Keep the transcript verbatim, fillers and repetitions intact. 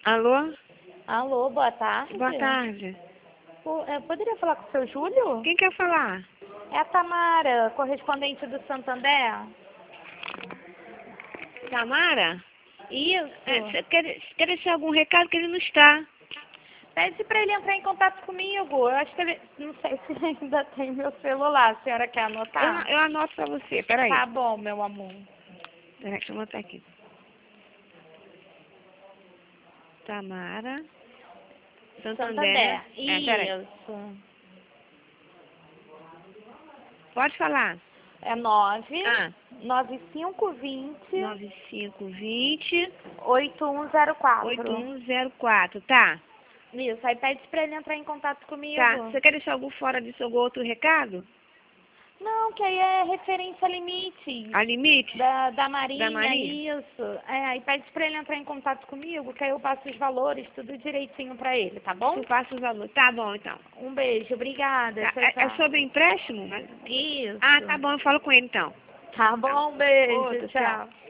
Alô? Alô, boa tarde. Boa tarde. Po- é, poderia falar com o seu Júlio? Quem quer falar? É a Tamara, correspondente do Santander. Tamara? Isso. É, você quer, quer deixar algum recado que ele não está? Pede para ele entrar em contato comigo. Eu acho que ele... Não sei se ele ainda tem meu celular. A senhora quer anotar? Eu, eu anoto pra você, peraí. Tá bom, meu amor. Peraí, deixa eu anotar aqui. Tamara. Santander. Santander. É, peraí. Isso. Pode falar. É nove Ah. nove cinco vinte nove cinco vinte oito um zero quatro. oito um zero quatro, tá? Isso. Aí pede para ele entrar em contato comigo. Tá. Você quer deixar algum fora disso, algum outro recado? Não, que aí é referência a limites. A limite? Da, da Marinha, Da Marinha? isso. É, aí pede pra ele entrar em contato comigo, que aí eu passo os valores, tudo direitinho pra ele, tá bom? Eu passo os valores. Tá bom, então. Um beijo, obrigada. Tá. Tchau, É, é tchau. sobre empréstimo? Isso. Ah, tá bom, eu falo com ele então. Tá bom, um beijo, Outro, tchau. tchau.